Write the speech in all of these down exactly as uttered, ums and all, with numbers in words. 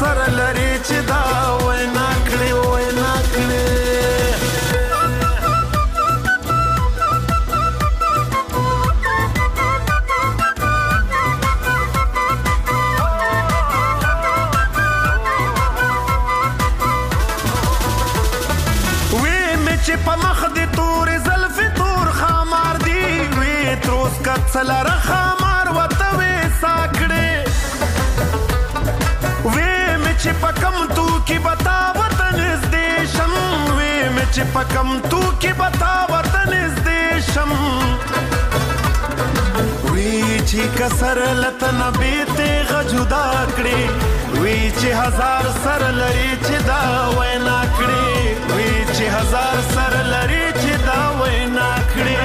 سره لري چې دا وینا کړې وینا کړې سلاره خامار وتوي ساکړې وې مې چې پکم تو کی بتا وطن دې شم وې مې چې پکم تو کی بتا وطن دې شم وې چې کسر لتن بیته غجدا کړې وې چې هزار سر لري چې دا وینا کړې وې چې هزار سر لري چې دا وینا کړې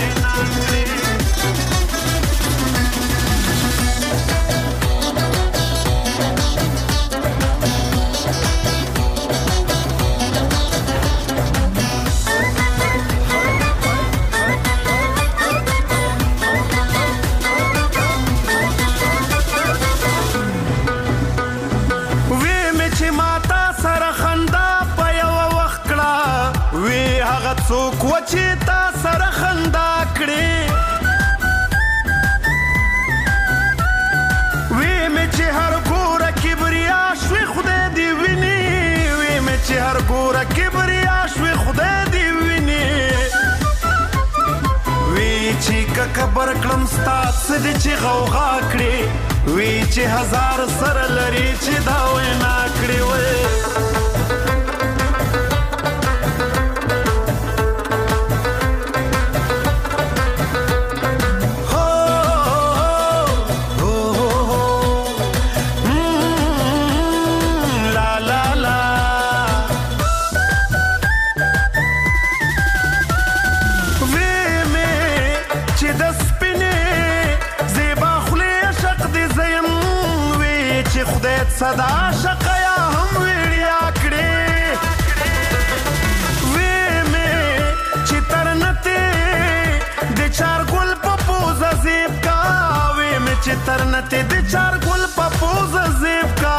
څوک و چې تا سره خندا کړې وې مې چې هر ګوره کبریا شوې خدای دې ویني وې مې چې هر ګوره کبریا شوې خدای دې ویني وې چې ککبر کړم ستا څه دې چې غوغا کړې وې چې هزار سره لري چې دا وینا کړې وې صدا شقیا هم ویړیا کړې وې مې چې ترنته د چار ګل په پوز زیب کا وې مې چې ترنته د چار ګل په پوز زیب کا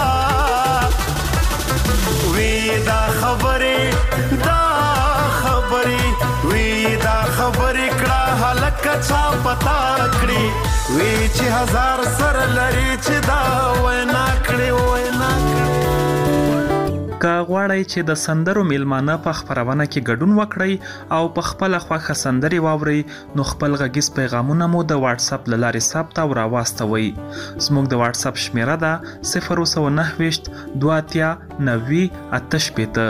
وې دا خبره دا خبره وې دا خبره کړه هلک چا پتا کړې وې چې هزار سر لري چې دا وینا کړې وینا کړې که غواړئ چې د سندرو میلمانه په خپرونه کې ګډون وکړئ او په خپل خوښه سندري واورئ نو خپل غږیز پیغامونه مو د واتس اپ له لارې ثبت او راواستوئ زموږ د واتس اپ شمیره ده صفر نه نه دوه اتیا نوي اته شپېته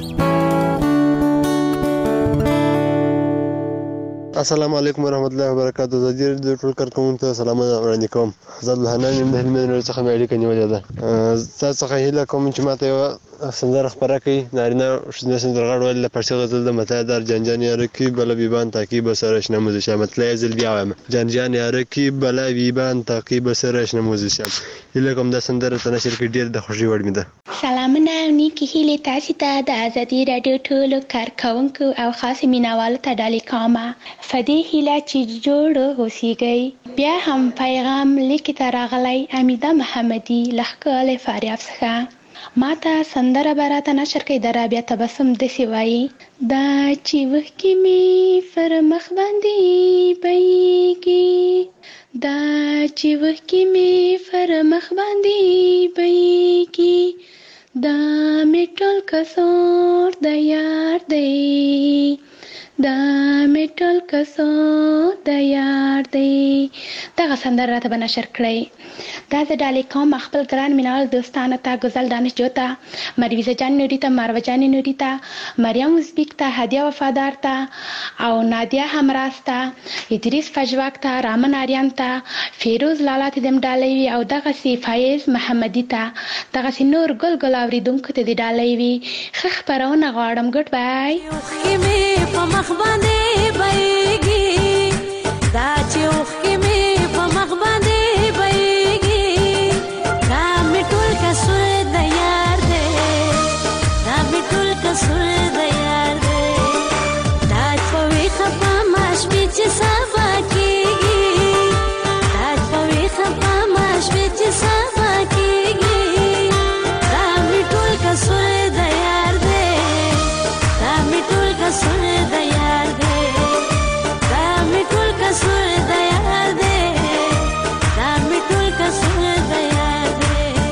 السلام علیکم ورحمت الله وبرکاته د دې د ټول کارکونکو ته سلامونه وړاندې کوم زه د حنان د هلمند څخه مې اړیکه نیولې ده تاسو څخه هیله کوم چې ماته یو سندره خبره کوي نارینه شنه سندرغاړ ول په پښتو غزل د متعدر جنجان یاره کی بل بیبان تاکي بسره شنه موزیشن مطلب زل بیا وایم جنجان یاره کی بل بیبان تاکي بسره شنه موزیشن هیله کوم د سندره تنشر کې ډیر د خوشي وړ مې ده سلامونه نیکی هیله تاسو ته د ازادي رادیو ټولو کارکونکو او خاص مینوالو ته ډالۍ کوم فدی هیله چې جوړ اوسېږئ بیا هم پیغام لیکي ته راغلی امیده محمدي لهکاله فاریاب څخه ماته سندره براته نشر کوي د رابعه تبسم داسې وایي دا چې وښکې مې پر مخ باندې بهیږي دا چې وښکې مې پر مخ باندې بهیږي دا مې ټول کسور د یار دی دا مې ټول کسور د یار دی دغه سندره راته به نشر کړئ دا زه ډالۍ کوم خپل ګران مینوال دوستانو ته ګزل دانش جو ته مرویزه جان نوري ته مروه جان نوري ته مریم ازبیک ته هدیه وفادار ته او نادیه همراز ته ادریس فجواک ته رامن آریان ته فیروز لالا ته دم ډالۍ وي او دغسې فایز محمدي ته دغسې نور ګل ګل اورېدونکو ته دې ډالۍ وي ښه خپرونه غواړم ګډ بای په مخ باندې بهیږي دا چې اوښکې مې په مخ باندې بهیږي دا مې ټول کسور د یار دی دا مې ټول کسور د یار دی دا په ویښه په ما شپې چې سبا کېږي دا په ویښه په ما شپې چې سبا کېږي دا کسور د یار دی دا می ټول کسور د یار دی دا می ټول کسور د یار دی دا می ټول کسور د یار دی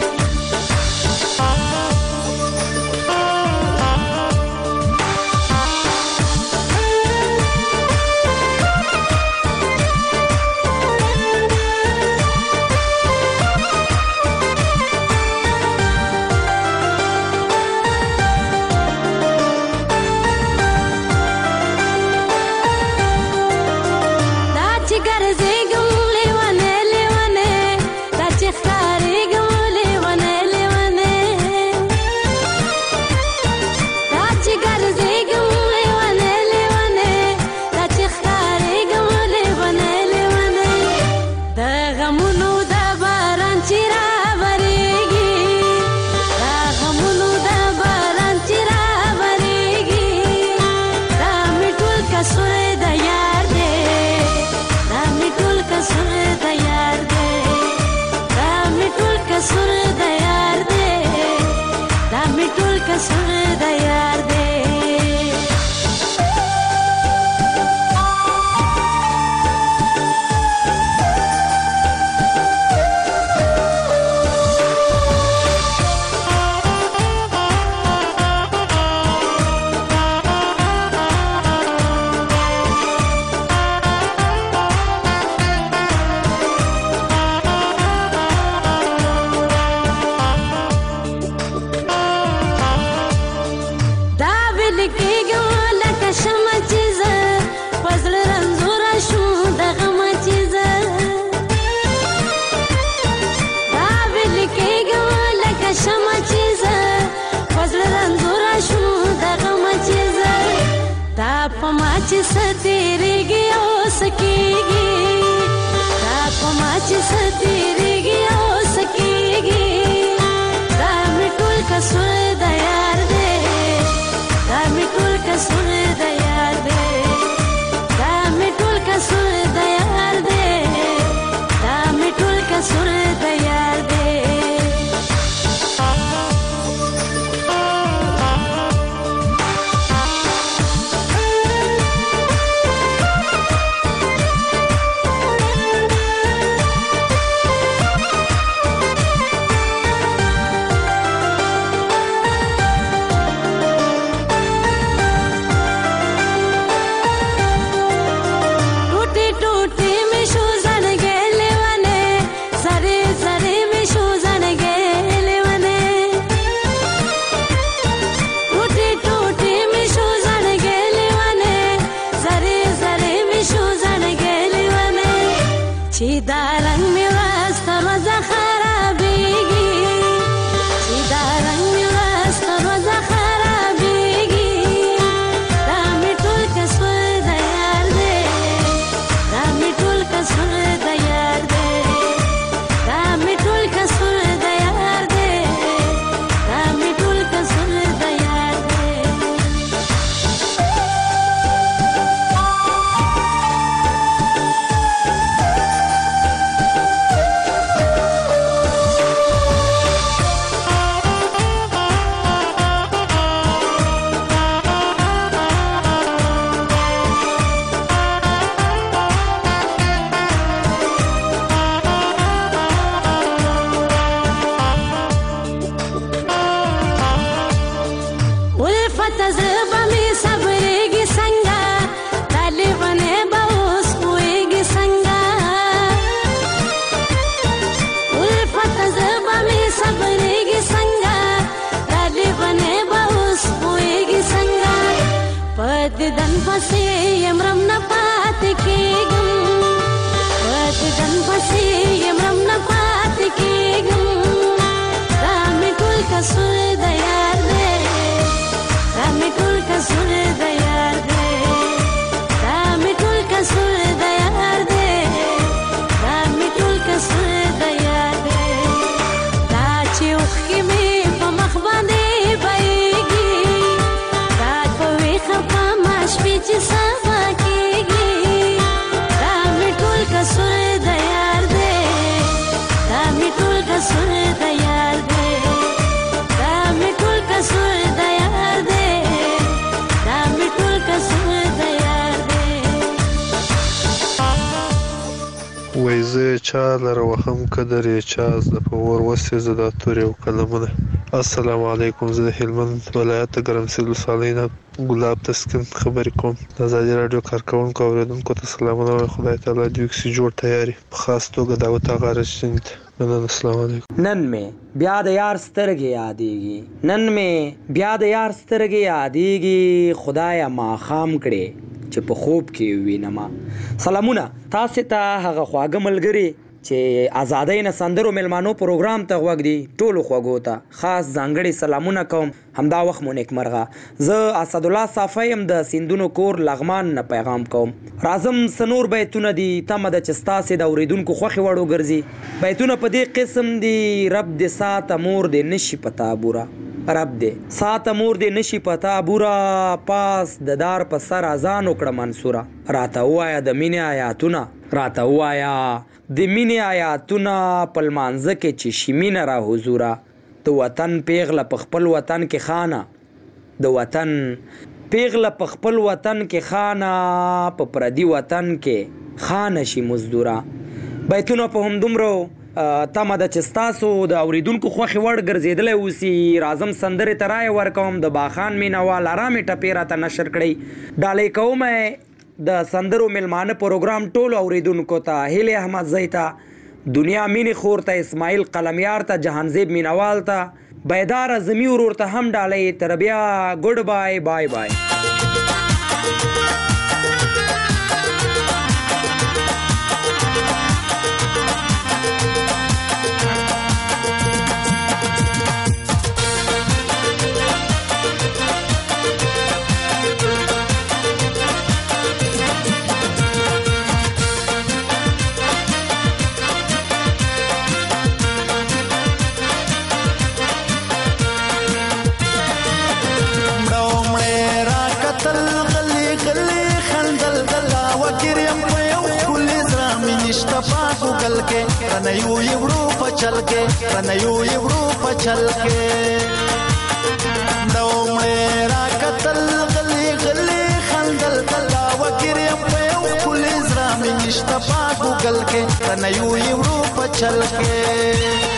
چې ستېرېږي او سکېږي دا په ما چې ستېرېږي او سکېږي دا مې ټول کسور د یار دی دا مې ټول کسور د یار دی دا مې ټول کسور د یار دی دا مې ټول کسور د یار دی چې دا رنگ مې ورځ تر ورځه خرابېږي چې دا رنگ مې ورځ تر ورځه خرابېږي دا مې ټول کسور د یار دی دا مې ټول کسور د یار دی دا مې ټول کسور د یار دی دا مې ټول کسور د یار دی دن پسې یمرم نه پاتې کېږم دن پسې یمرم نه پاتې کېږم دا مې ټول کسور د یار دی دا مې ټول کسور د یار دی دا مې ټول کسور د یار دی دا مې ټول کسور د یار دی دا چې اوښکې مې په مخ باندې بهېږي دا په ویښه په شپې چې سبا کېږي دا مې ټول کسور د یار دی دا مې ټول کسور د یار دی دا چا لره وهم قدر یې چا زده په اور وسېزه دا تورې او قلمونه. السلام علیکم. زه د هلمند ولایت د ګرمسیر ولسوالۍ نه ګلاب تسکین خبرې کوم. د ازادي راډیو کارکوونکو او اورېدونکو ته سلامونه وایم. خدای تعالی دې وکړي چې جوړ تیاري په خاص توګه داوود اغا رشید ته. السلام علیکم. نن مې بیا د یار سترګې یادېږي نن مې بیا د یار سترګې یادېږي خدایه ماښام کړې چې په خوب کې وینمه. سلامونه تاسې ته هغه خواږه ملګري چې ازادۍ نه سندرو میلمانو پروګرام ته غوږ دي ټولو خوږو ته خاص ځانګړي سلامونه کوم. همدا وخت مو نیکمرغه. زه اسدالله صافی یم د سیندونو کور لغمان نه پیغام کوم. راځم سنور بیتونه دي تمه ده چې ستاسې د اورېدونکو خوښې وړ وګرځي. بیتونه په دې قسم دي: رب دې ساته مور دې نشي په تابوره رب دې ساته مور دې نشي په تابوره پاس د دار په سر اذان وکړه منصوره. راته ووایه د مینې آیاتونه راته ووایه د مینې آیاتونه په لمانځه کې چې شي مینه را حضوره. د وطن پیغله په خپل وطن کې خانه د وطن پیغله په خپل وطن کې خانه په پردي وطن کې خانه شي مزدوره. بیتونه په همدومره تمه ده چې ستاسو د اورېدونکو خوښې وړ ګرځېدلی اوسي. راځم سندرې ته رایه ورکوم. د باخان مینوال ارامې ټپې راته نشر کړئ. ډالۍ کوم د سندرو میلمانه پروګرام ټولو اورېدونکو ته. هیلې احمدزی ته، دنیا مینې خور ته، اسماعیل قلمیار ته، جهانزیب مینوال ته، بیدار اعظمي ورور ته هم ډالۍ. تر بیا ګډ بای بای بای. رنیو یورو پچل کې رنیو یورو پچل کې نو مې را قتل غلي غلي خندل کلا وګریم په خپل زرا مې نشته په ګوګل کې رنیو یورو پچل کې.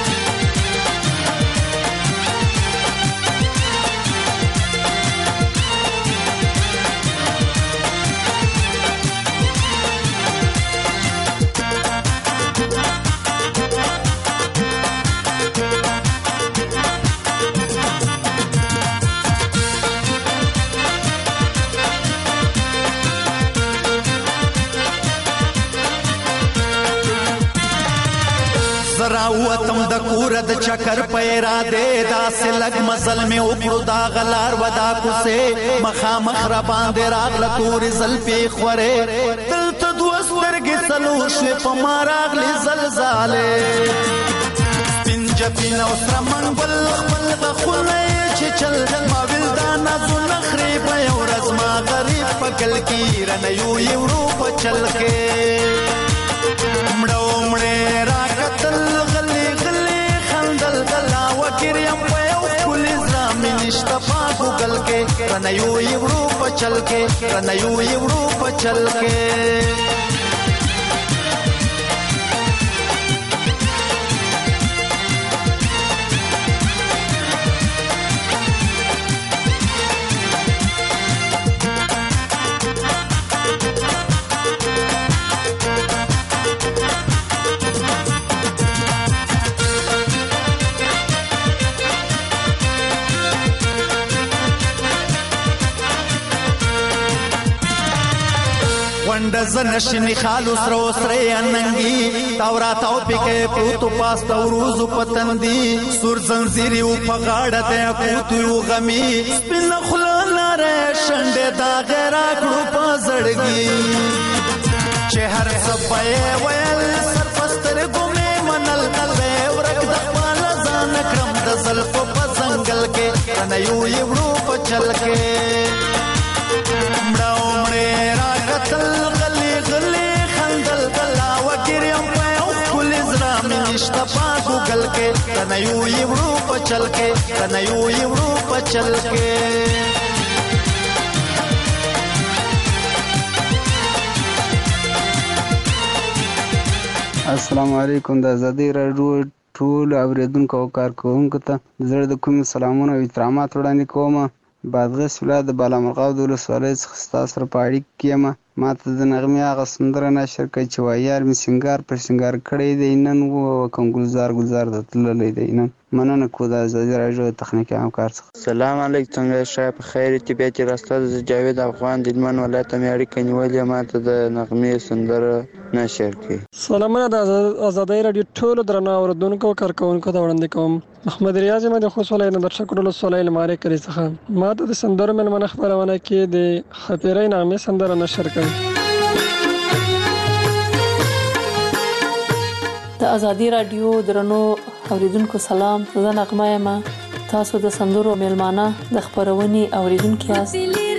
راوتم د کور د چکر پیرا دې داسې لګ مزل می وکړو دا غلار ودا کوسه مخامخ را باندې راغله تورې زلفې خورې دلته دوه سترګې څلور شوې په ما راغلې زلزالې سپین جبین او سره منګل خپل غخونه چې چل ما ویل دا نازونه خرې به یو ورځ ما غریب په کل کې رنیو یورو په چل کې مړو مړې را قتل غلي غلي خندل غلا وکریم په یو کل زامي نشته په ګوګل کې رنیو یورو په چل کې رنیو یورو په چل کې. ونده زنشنی خالو سرو سره اننګي تورات او پکې پروتو پاس توروزو پتندي سور زنجيري او پغاړه ته کوتو غمي سپین خلانه ر شنده دا غرا کړو پزړګي چې هر سبې ویل سرپستر ګمې منل کله ورک د خپل ځان کرم د زلف په څنګل کې رنیو یورو په چل کې مړو مړې را قتل غلي غلي خندل کلا وکریم په خپل زرا مې نشته په ګوګل کې رنیو یورو په چل کې رنیو یورو په چل کې. السلام علیکم. د ازادۍ راډیو ټول اوریدونکو او کارکوونکو ته د زړه د کومې سلامونه او احترامات وړاندې کوم. بادغیس ولایت د بالامرغاب د ولسوالۍ څخه ستاسو سره په اړیکه کې یم. ما ته د نغمې هغه سندره نشر کړه چې وایي یار مې سینګار پر سینګار کړی دی نن و کوم ګلزار ګلزار د تللی دی نن. مننه کوو د ازادۍ راډیو د تخنیکي همکار څخه. سلام علیکم، څنګه شای په خیر تی بیا چې راسته د جاوید افغان د هلمند ولایت مې اړیکه نیولې. ما ته د نغمې سندره نشر کړي. سلامونه د ازادۍ راډیو ټولو درنو اوریدونکو او کارکوونکو ته وړاندې کوم. محمد ریاض یم د خوست ولایت د شکر ولسوالۍ له مارې کلي څخه. ما ته د سندرو مېلمنه خپرونه کې د خپیرۍ نغمې سندره نشر کړي. د ازادۍ راډیو درنو اوریدونکو سلام، زه نغمه یم. تاسو د سندرو مېلمانه د خپرونې اوریدونکي یاست.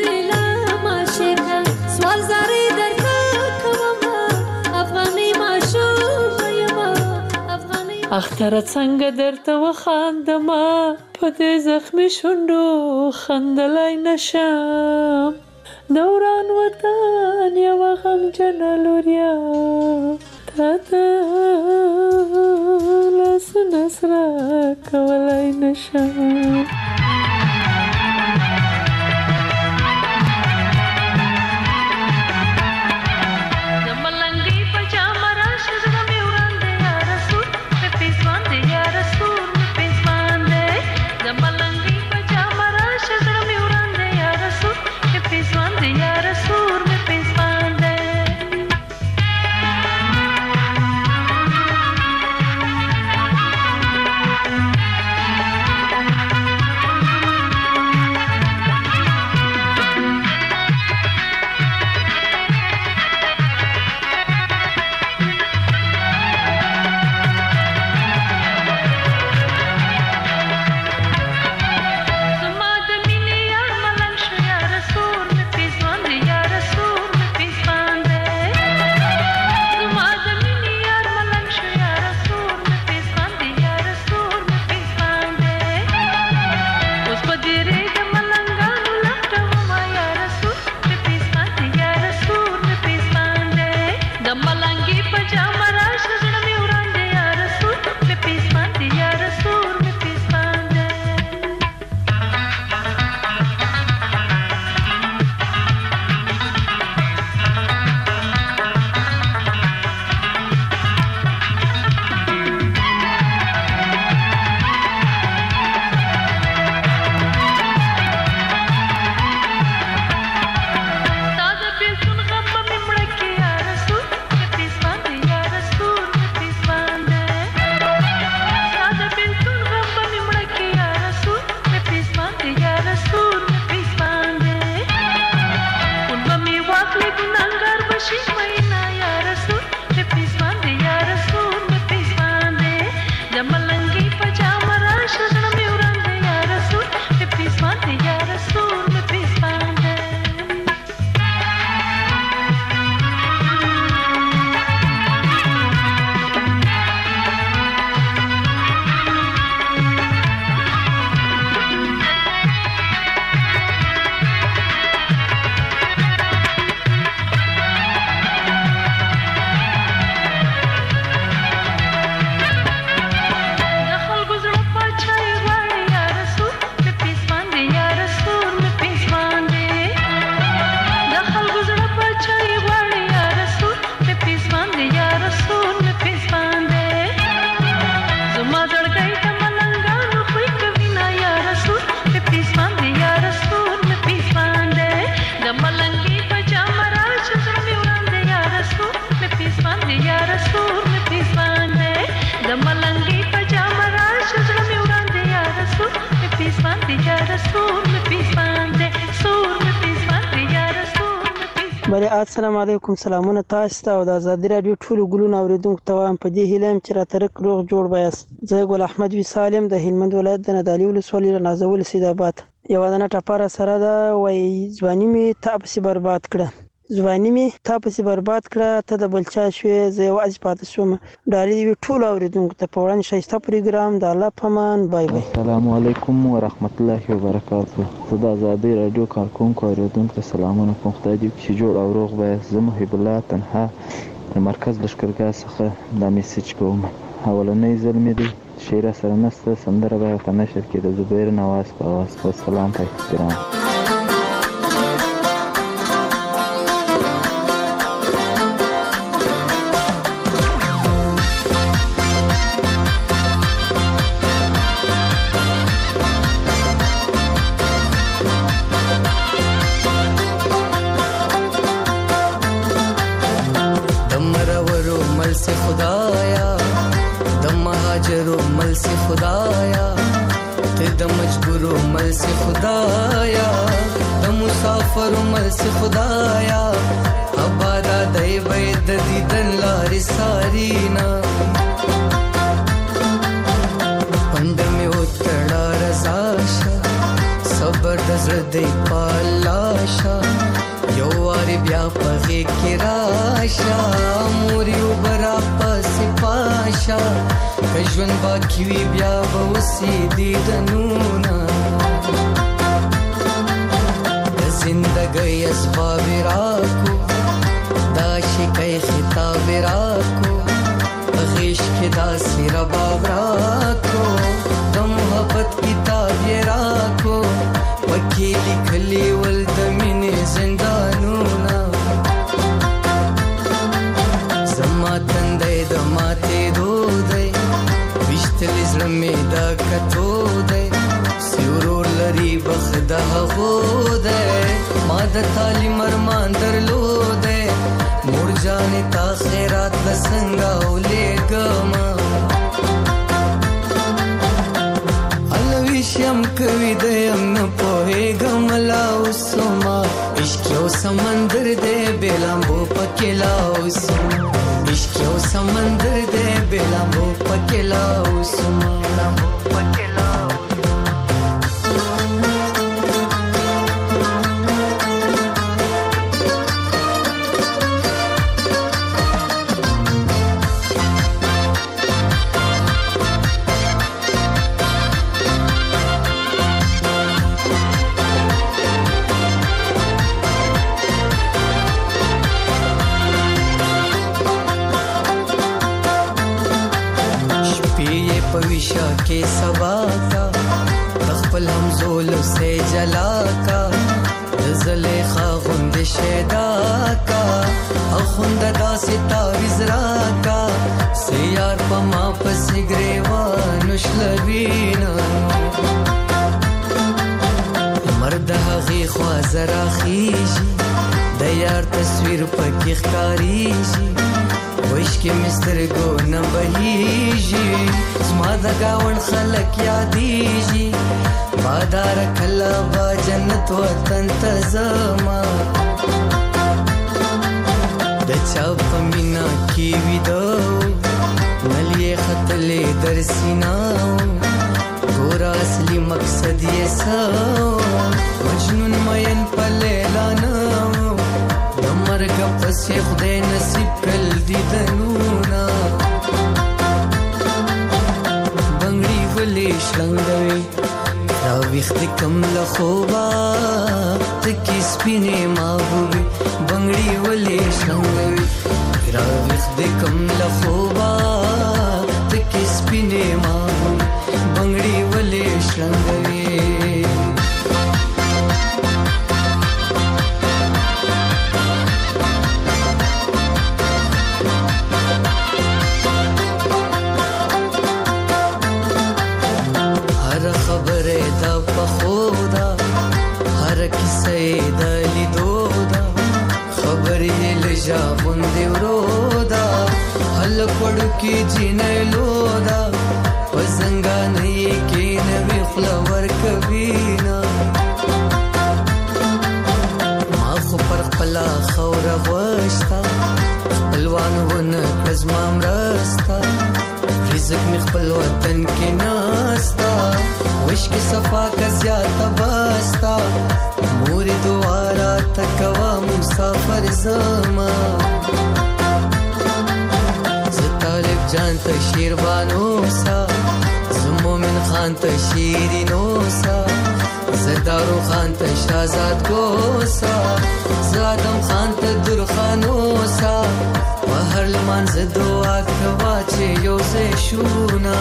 اختره څنګه درته وخاندمه په دې زخمي شونډو خندلای نشم. د وران وطن یوه غمجنه لوریا تا ته لاسونه سره کولای نشم. بله السلام علیکم. سلامونه تاسو ته او د ازادۍ راډیو ټولو ګلونو اوریدونکو ته وایم په دې هیله یم چې راته رک روغ جوړ به یاست. زه ګل احمد وصال یم د هلمند ولایت د نادعلي ولسوالۍ له نازول سیدآباد. یوه دانه ټپه راسره ده، وایي ځواني مې تا پسې برباد کړه، ځواني مې تا پسې برباد کړه، ته د بل چا شوې زه یوازې پاتې شوم. ډالۍ دې وي ټولو اوریدونکو ته په وړاندې ښایسته پروګرام د الله په امان. بای بای. السلام علیکم ورحمت الله وبرکاته. زه د ازادۍ راډیو کارکوونکو اوریدونکو ته سلامونه کوم. خدای دې وکړي چې جوړ او روغ به یاست. زه محب الله تنها د مرکز لښکرګاه څخه دا میسج کوم. اولنی ځل مې دی شعر سره نسته، سندره به ورته نشر کړي. د زبیر نواز په آواز. والسلام په احترام. زادم خان ته درخانو سا وهر لمانځه دعا کوه چې یو ځای شونا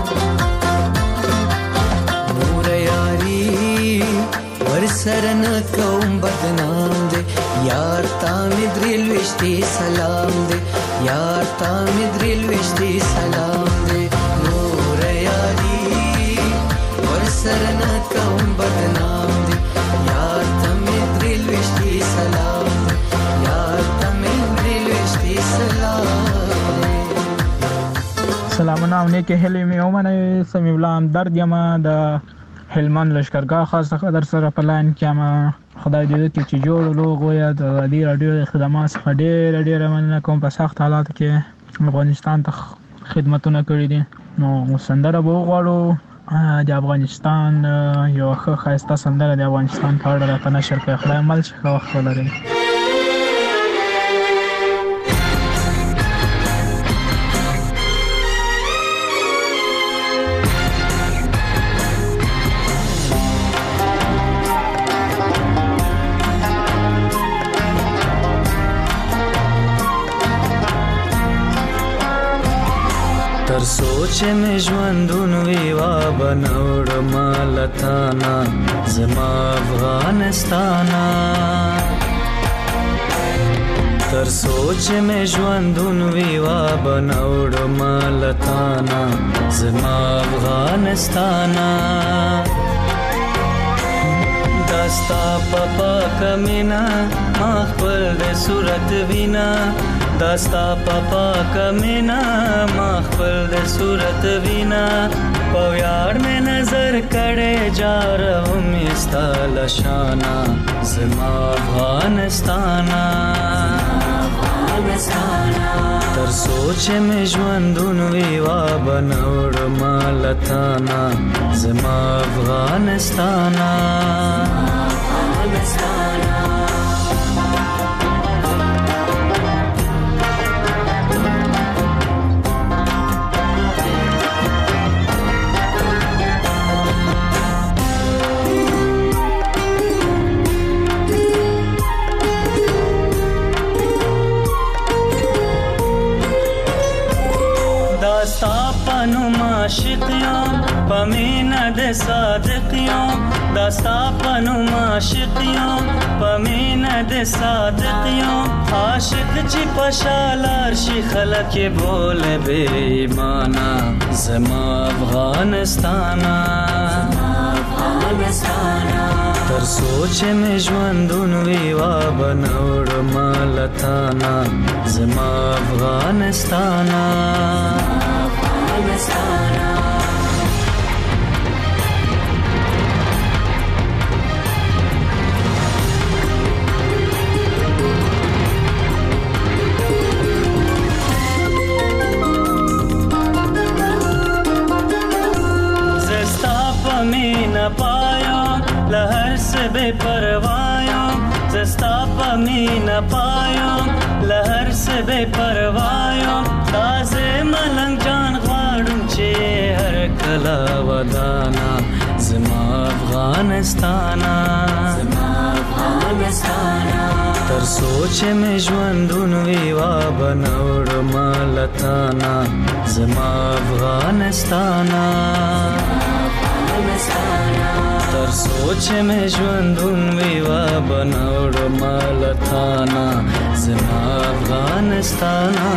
نور یاري ورسره نه کوم بدنام دی یار تا مې درې لوېشتې سلام دی یار تا مې درې لوېشتې سلام دی نور یاري ورسره نه کوم بدنام دی یار تا مې درې لوېشتې سلام دی یار تا مې درې لوېشتې سلام دی. سلامونه او نیکې هیلې مې ومنئ. سمیع الله همدرد یم د هلمند لشکرګاه خاص در سره په لاین کې یم. خدای دې وکړي چې جوړ روغ وي. د ازادي راډیو د خدمات څخه ډېره ډېره مننه کوم. په سخت حالاتو کې افغانستان ته خدمتونه کړي دي. نو سندره به وغواړو د افغانستان یو ښه ښایسته سندره د افغانستان په اړه راته نشر کړئ. خدای مل چې ښه وخت ولرئ. تر سوچ می ژوندون ویوا بنوړم لتانا زما افغانستانا تر سوچ می ژوندون ویوا بنوړم لتانا زما افغانستانا داستا پپا کمینا ما خپل د صورت وینا داستا پپا کمینا ما خپل د صورت وینا پویار میں نظر کڑے جا رہوں مستا لشانا زما افغانستانا تر سوچ میں ژوندون ویوا بنوړم لتانا زما افغانستانا عاشقیوں پمینا دے صادقیوں داستا پنو عاشقیوں پمینا دے صادقیوں عاشق چی پشالار شی خلق بول بے ایمانا زما افغانستانا تر سوچ میں ژوندون ویوا بنوړم لتانا زما افغانستانا लहर से बेपरवायों जस्ता पमी न पायों लहर से बेपरवायों ताजे मलंग जान ख्वाड़ूं चे हर कला वदाना ज़मा अफगानिस्ताना तर सोच में ژوندون ویوا بنوړم لتانا ज़मा अफगानिस्ताना تر سوچ میں ژوندون ویوا بنوړم لتانا زما افغانستانا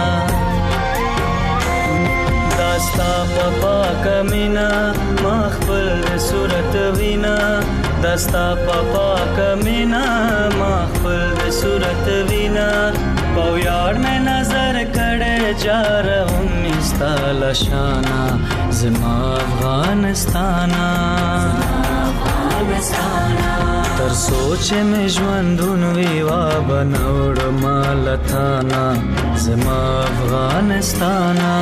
داستا پپا کمینا ما خپل صورت وینا داستا پپا کمینا ما خپل صورت وینا پویار میں نظر کڑے جا رہوں مستا لشانا زما افغانستانا تر سوچ میں ژوندون ویوا بنوړم لتانا زما افغانستانا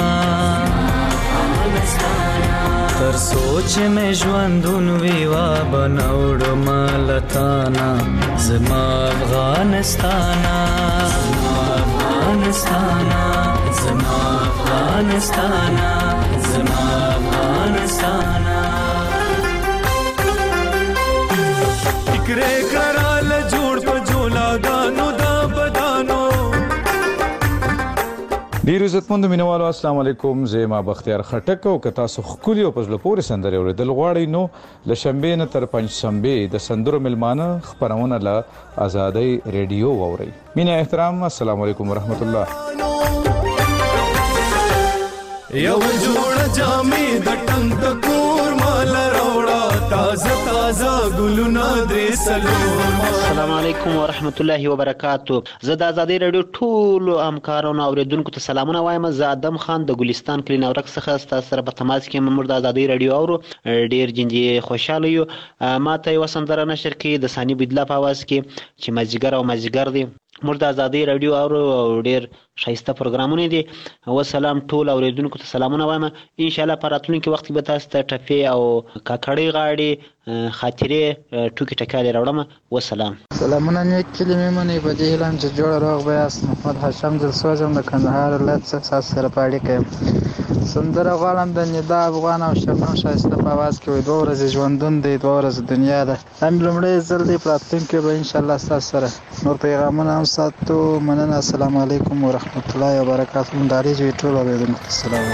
تر سوچ میں ژوندون ویوا بنوړم لتانا زما افغانستانا افغانستانا زما افغانستانا زما افغانستانا فکرې کړل جوړ په جولا دانو دا بدانو ډیر عزتمند مینوالو السلام علیکم، زه ما بختیار خټک او که تاسو ښکلي او په زړه پورې سندرې اورېدل غواړئ نو له شنبې نه تر پنجشنبې د سندرو میلمانه خپرونه له ازادۍ ریډیو واورئ. مینه احترام، السلام علیکم ورحمت الله. یو جوړ جامې د ټنګ د کور مال راوړه، تازه تازه ګلونه درې څلور. السلام علیکم ورحمت الله وبرکاتو. زه د ازادۍ راډیو ټولو همکارانو اوریدونکو ته سلامونه وایم. زه ادم خان د ګلستان کلی نورک څخه ستاسو سره په تماس کې موږ د ازادۍ راډیو اورو. ډیر جنجې خوشاله یو. ما ته یو سندره نشر کې د ثاني بدلا په आवाज کې چې مازیګر او مازیګر دی. موږ د ازادۍ راډیو اورو او ډیر ښایسته پروګرامونه دي. و سلام ټول اوریدونکو ته سلامونه وایم. ان شاء الله په راتلونکي وخت کې به تاسو ته ټپې او کاکړۍ غاړې خاطرې ټوکې ټکالې راوړم. و سلام. سلامونه نیک کلمې منئ په دې هیله چې جوړ روغ به یاست. محمد هاشم دلسوز یم د کندهار ولایت څخه تاسو سره په اړیکه یم. سندره غواړم د ندا افغان او شبنم ښایسته په اواز کې وي. دوه ورځې ژوندون دی، دوه ورځې دنیا ده. هم لومړی ځل دی، په راتلونکي به انشاءالله ستاسو سره نور پیغامونه هم ساتو. مننه. السلام علیکم ورحمت الله وبرکاتو. مداري جوی ټول اوریدونکو ته سلام.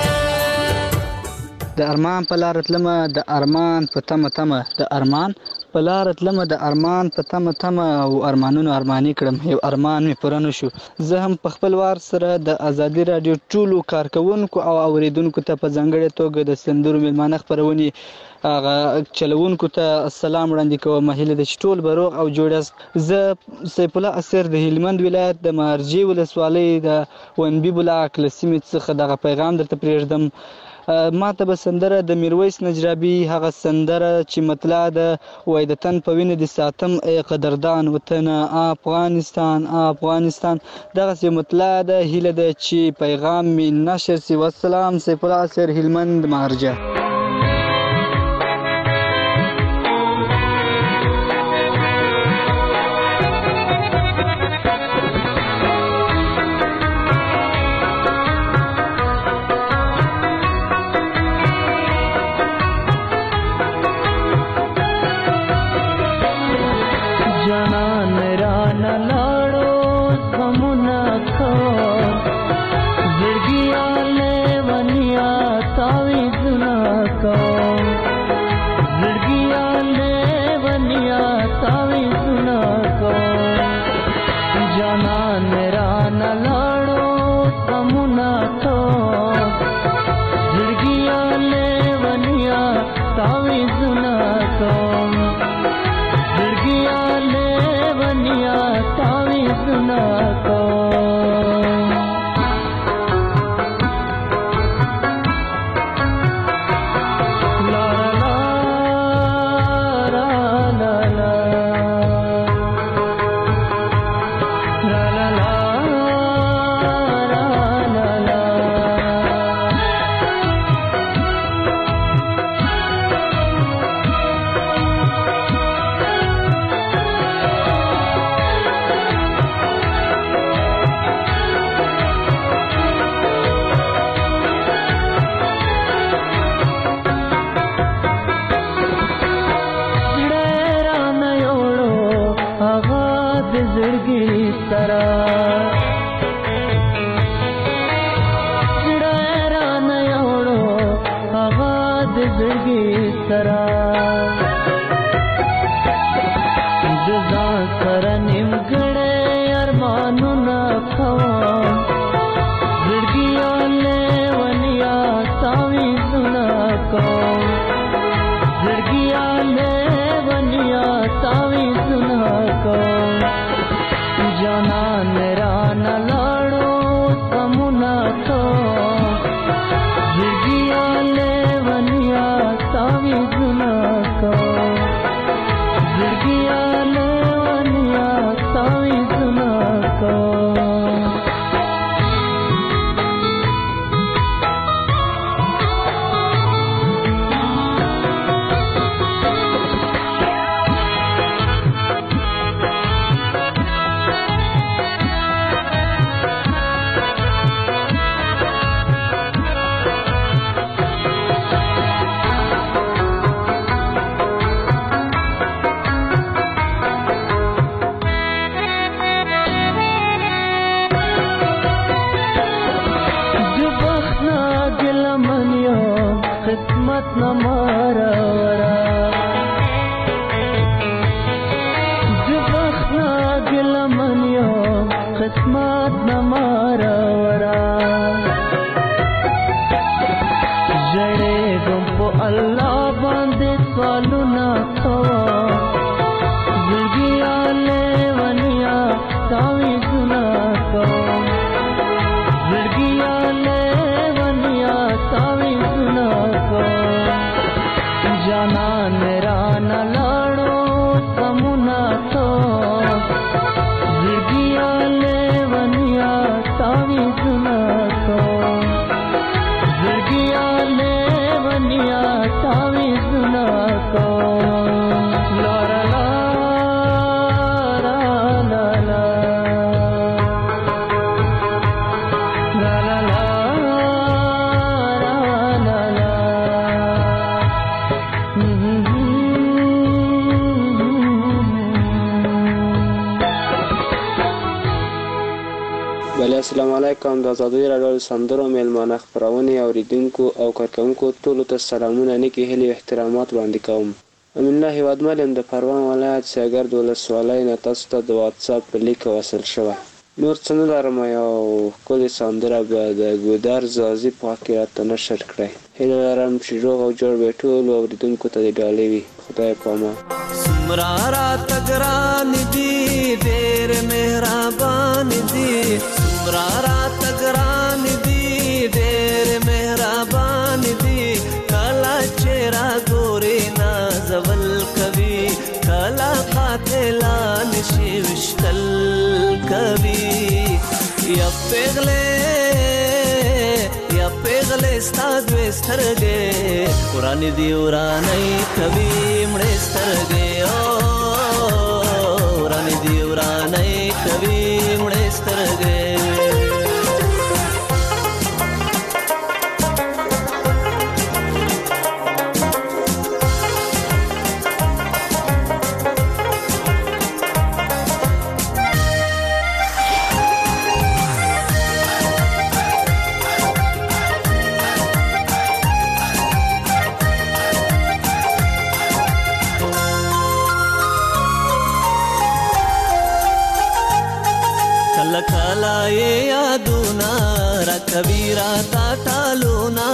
د ارمان په لار تلمه، د ارمان په تمه تمه، د ارمان په لاره تلمه د ارمان په تمه تمه او ارمانونو ارماني کړم، یو ارمان مې پوره نه شو. زه هم په خپل وار سره د ازادي راډیو ټولو کارکوونکو او اوریدونکو ته په ځانګړې توګه د سندرو میلمانه خپرونې هغه چلوونکو ته سلام وړاندې کوم. هیله ده چې ټول به روغ او جوړ یاست. زه سیف الله اسیر د هلمند ولایت د مارجې ولسوالۍ د ونبي بلاک له سیمې څخه دغه پیغام درته پرېږدم. ما ته به سندره د میرویس نجرابي هغه سندره چې مطلع ده وایي د تن په وینه دې ساتم ای قدردان وطنه افغانستان افغانستان، دغسې مطلع ده. هیله ده چې پیغام مې نشر سي. والسلام، سیف الله اسیر، هلمند، مارجه. السلام علیکم. د ازادي راډیو د سندرو میلمانه خپرونې اوریدونکو او کارکوونکو ټولو ته سلامونه، نیکې هیلې او احترامات وړاندې کوم. امین الله هیوادمل یم د پروان ولایت سیاګرد ولسوالۍ نه تاسو ته د واتساپ په لیک وصل شوی. نور څه نه لرم، یو ښکلې سندره به د ګودر زازي په حق کې راته نشر کړئ. هیله لرم چې روغ او جوړ به ټولو اورېدونکو ته د ډالۍ وي. خدای په امان. څومره راته ګران دي، ډېر مهربان دي، څومره راته ګران دي، ډېر مهربان دي، کله چې راګورې نازول کوي، کله قاتلان شي وشتل کوي. یا پیغلې یا پیغلې ستا دوې سترګې ورانې دي ورانۍ کوي مړې سترګې، او ورانې دي ورانۍ کوي مړې سترګې. کلا یې یادونه راکوي راته ټالونه،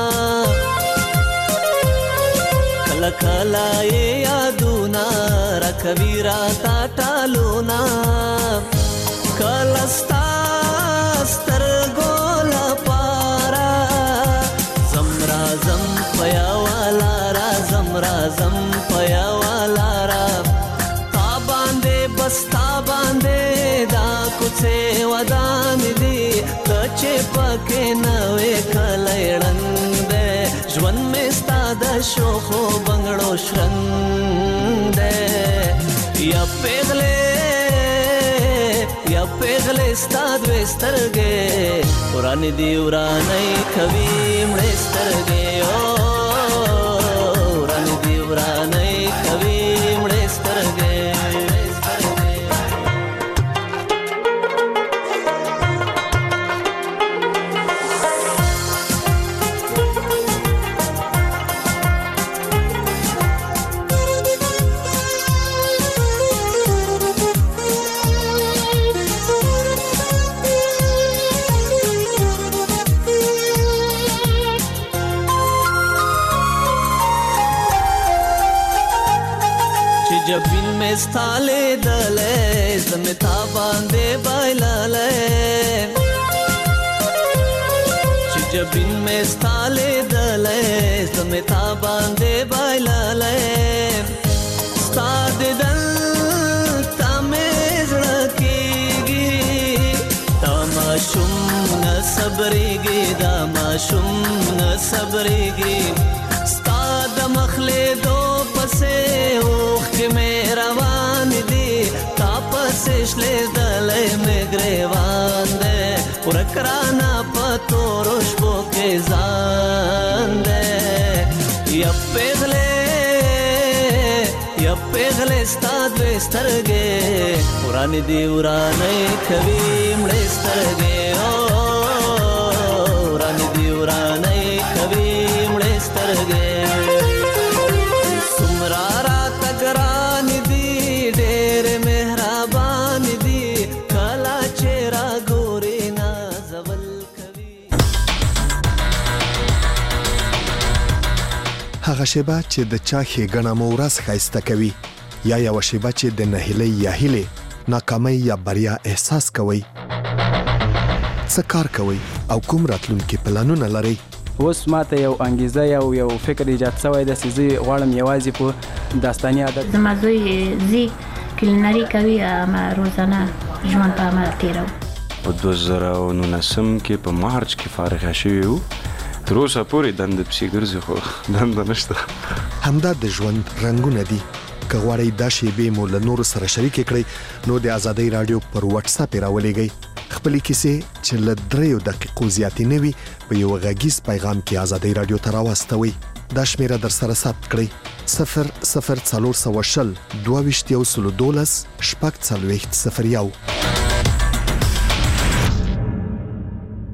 کله کله یې یادونه راکوي راته ټالونه، کله ستا سترګو لپاره زم راځم په یوه لاره، زم راځم په یوه لاره، تا باندې بس تا باندې دا کوڅې ودان دي، ته چې پکې نه وې کلی ړنګ دی، ژوند مې ستا د شوخو بنګړو شرنګ دی. یا پیغلې یا پیغلې ستا دوې سترګې ورانې دي ورانۍ کوي مړې سترګې، او ورانې دي ورانۍ کوي مړې سترګې. جبین میں ستالے دلے زمتا باندے بائلالے، جبین میں ستالے دلے زمتا باندے بائلالے، ستاد دل تامیز رکیگی تاماشم نصبریگی داماشم نصبریگی، ستاد مخلے دو پسے اوخ میں روان دی، تا پسے شلے دلے میں گریوان دے، ورکرانا پتو روشبو کے زان دے. یا پیغلے یا پیغلے ستا دوے سترگے ورانی دی ورانی کوي مړې سترگے، او ورانی دی ورانی کوي مړې سترگے. هغه شیبه چې د چا ښېګڼه مو ورځ ښایسته کوي، یا یوه شیبه چې د نهیلۍ یا هیلې ناکامۍ یا بریا احساس کوئ. څه کار کوئ او کوم راتلونکي پلانونه لرئ؟ اوس ماته یو انګیزه یو یو فکر ایجاد شوی دی چې زه غواړم یوازې په داستاني ادب. زما زوی زی کلینري کوي، ما روزانه ژوند په عمل تېروم. په دوه زره او نولسم کې په مارچ کې فارغه شوي وو، تر اوسه پورې دنده پسې ګرځي خو دنده نشته. همدا د ژوند رنګونه دي. که غواړئ دا شیبې مو له نورو سره شریکې کړئ نو د ازادۍ راډیو پر واتساپ یې راولېږئ. خپلې کیسې چې له دریو دقیقو زیاتې نه وي په یوه غږیز پیغام کې ازادۍ راډیو ته راواستوئ. دا شمیره در سره ثبت کړئ: صفر صفر څلور سوه شل دوه ویشت یو سلو دولس شپږ څلوېښت صفر یو.